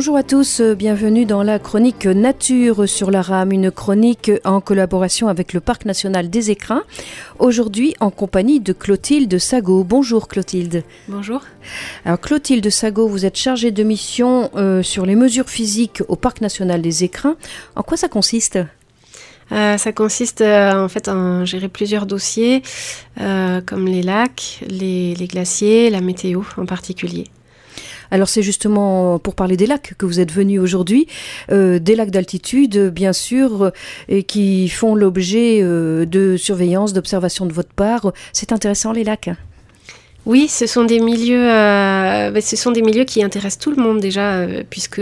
Bonjour à tous, bienvenue dans la chronique Nature sur la rame, une chronique en collaboration avec le Parc national des Écrins. Aujourd'hui en compagnie de Clotilde Sagot. Bonjour Clotilde. Bonjour. Alors Clotilde Sagot, vous êtes chargée de mission sur les mesures physiques au Parc national des Écrins. En quoi ça consiste ? Ça consiste en fait à gérer plusieurs dossiers comme les lacs, les glaciers, la météo en particulier. Alors c'est justement pour parler des lacs que vous êtes venu aujourd'hui, des lacs d'altitude bien sûr, et qui font l'objet de surveillance, d'observation de votre part. C'est intéressant les lacs ? Oui, ce sont des milieux qui intéressent tout le monde déjà, puisque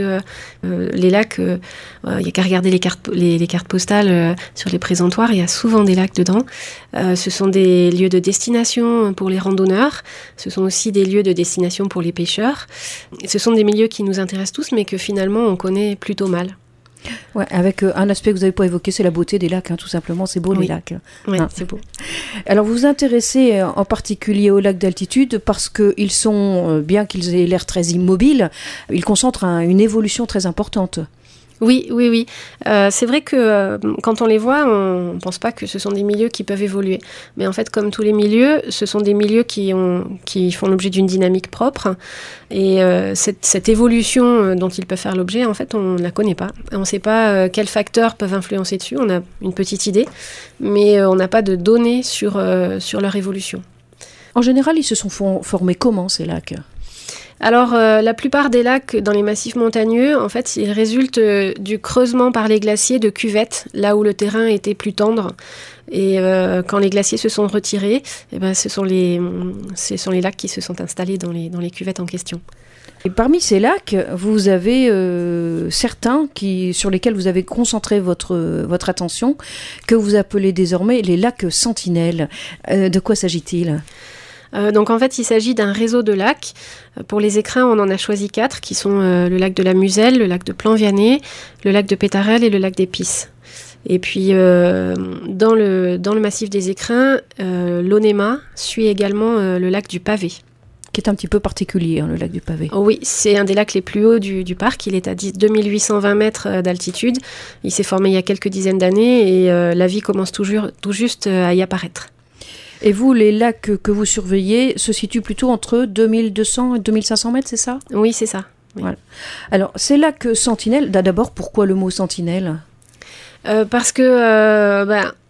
les lacs, il n'y a qu'à regarder les cartes postales sur les présentoirs, il y a souvent des lacs dedans. Ce sont des lieux de destination pour les randonneurs, ce sont aussi des lieux de destination pour les pêcheurs. Ce sont des milieux qui nous intéressent tous, mais que finalement on connaît plutôt mal. Ouais, avec un aspect que vous n'avez pas évoqué, c'est la beauté des lacs, tout simplement. C'est beau les lacs. Oui, c'est beau. Alors vous vous intéressez en particulier aux lacs d'altitude parce qu'ils sont, bien qu'ils aient l'air très immobiles, ils concentrent une évolution très importante. Oui. C'est vrai que quand on les voit, on ne pense pas que ce sont des milieux qui peuvent évoluer. Mais en fait, comme tous les milieux, ce sont des milieux qui font l'objet d'une dynamique propre. Et cette évolution dont ils peuvent faire l'objet, en fait, on ne la connaît pas. On ne sait pas quels facteurs peuvent influencer dessus. On a une petite idée, mais on n'a pas de données sur leur évolution. En général, ils se sont formés comment, ces lacs ? Alors, la plupart des lacs dans les massifs montagneux, en fait, ils résultent du creusement par les glaciers de cuvettes, là où le terrain était plus tendre. Et quand les glaciers se sont retirés, ce sont les lacs qui se sont installés dans les cuvettes en question. Et parmi ces lacs, vous avez certains sur lesquels vous avez concentré votre attention, que vous appelez désormais les lacs sentinelles. De quoi s'agit-il ? Donc en fait, il s'agit d'un réseau de lacs. Pour les Écrins, on en a choisi 4, qui sont le lac de la Muselle, le lac de Plan-Vianney, le lac de Pétarel et le lac des Pisses. Et puis, dans le massif des Écrins, l'ONEMA suit également le lac du Pavé. Qui est un petit peu particulier, le lac du Pavé. Oh oui, c'est un des lacs les plus hauts du parc. Il est à 2820 mètres d'altitude. Il s'est formé il y a quelques dizaines d'années et la vie commence tout juste à y apparaître. Et vous, les lacs que vous surveillez se situent plutôt entre 2200 et 2500 mètres, c'est ça ? Oui, c'est ça. Oui. Voilà. Alors, ces lacs sentinelles, d'abord, pourquoi le mot sentinelle ? Parce que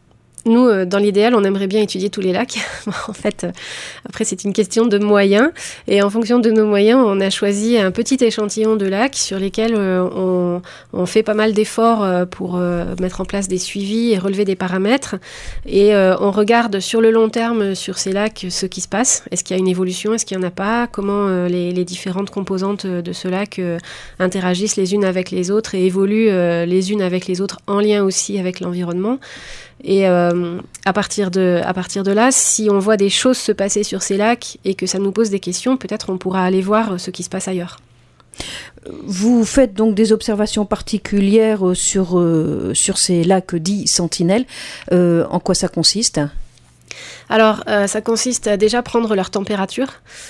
nous, dans l'idéal, on aimerait bien étudier tous les lacs. En fait, après, c'est une question de moyens. Et en fonction de nos moyens, on a choisi un petit échantillon de lacs sur lesquels on fait pas mal d'efforts pour mettre en place des suivis et relever des paramètres. Et on regarde sur le long terme, sur ces lacs, ce qui se passe. Est-ce qu'il y a une évolution ? Est-ce qu'il n'y en a pas ? Comment les différentes composantes de ce lac interagissent les unes avec les autres et évoluent les unes avec les autres en lien aussi avec l'environnement ? Et à partir de là, si on voit des choses se passer sur ces lacs et que ça nous pose des questions, peut-être on pourra aller voir ce qui se passe ailleurs. Vous faites donc des observations particulières sur ces lacs dits sentinelles. En quoi ça consiste ? Alors, ça consiste à déjà prendre leur température.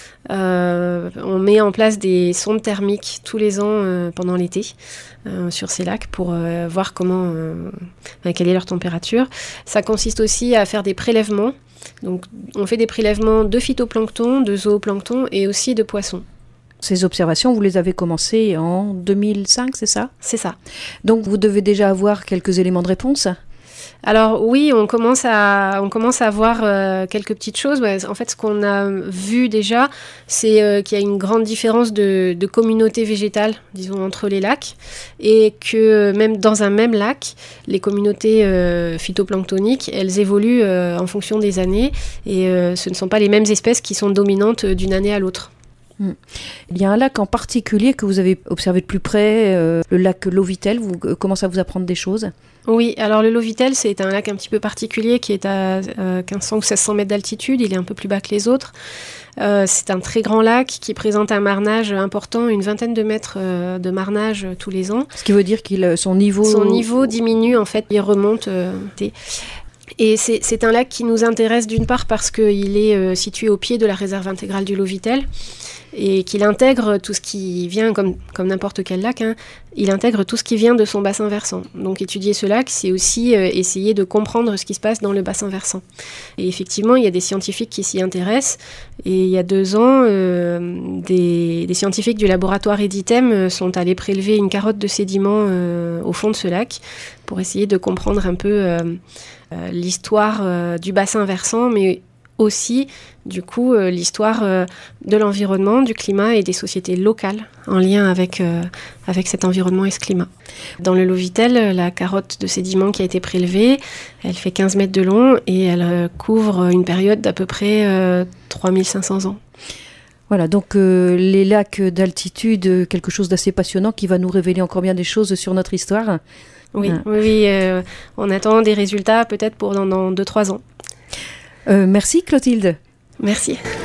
On met en place des sondes thermiques tous les ans pendant l'été sur ces lacs pour voir quelle est leur température. Ça consiste aussi à faire des prélèvements. Donc, on fait des prélèvements de phytoplancton, de zooplancton et aussi de poissons. Ces observations, vous les avez commencées en 2005, c'est ça ? C'est ça. Donc, vous devez déjà avoir quelques éléments de réponse ? Alors oui, on commence à voir quelques petites choses. Ouais, en fait, ce qu'on a vu déjà, c'est qu'il y a une grande différence de communauté végétale, disons, entre les lacs, et que même dans un même lac, les communautés phytoplanctoniques, elles évoluent en fonction des années, et ce ne sont pas les mêmes espèces qui sont dominantes d'une année à l'autre. Il y a un lac en particulier que vous avez observé de plus près, le lac Lovitel. Vous commencez à vous apprendre des choses ? Oui, alors le Lovitel, c'est un lac un petit peu particulier qui est à 1500 ou 1600 mètres d'altitude. Il est un peu plus bas que les autres. C'est un très grand lac qui présente un marnage important, une vingtaine de mètres de marnage tous les ans. Ce qui veut dire que son niveau diminue, en fait, il remonte. Et c'est un lac qui nous intéresse d'une part parce qu'il est situé au pied de la réserve intégrale du Lovitel. et qu'il intègre tout ce qui vient, comme n'importe quel lac, hein, il intègre tout ce qui vient de son bassin versant. Donc étudier ce lac, c'est aussi essayer de comprendre ce qui se passe dans le bassin versant. Et effectivement, il y a des scientifiques qui s'y intéressent. Et il y a 2 ans, des scientifiques du laboratoire Editem sont allés prélever une carotte de sédiments au fond de ce lac pour essayer de comprendre un peu l'histoire du bassin versant, mais aussi, du coup, l'histoire de l'environnement, du climat et des sociétés locales en lien avec cet environnement et ce climat. Dans le Lovitel, la carotte de sédiments qui a été prélevée, elle fait 15 mètres de long et elle couvre une période d'à peu près 3500 ans. Voilà, donc les lacs d'altitude, quelque chose d'assez passionnant qui va nous révéler encore bien des choses sur notre histoire. Oui, on attend des résultats peut-être pour dans 2-3 ans. Merci Clotilde. Merci.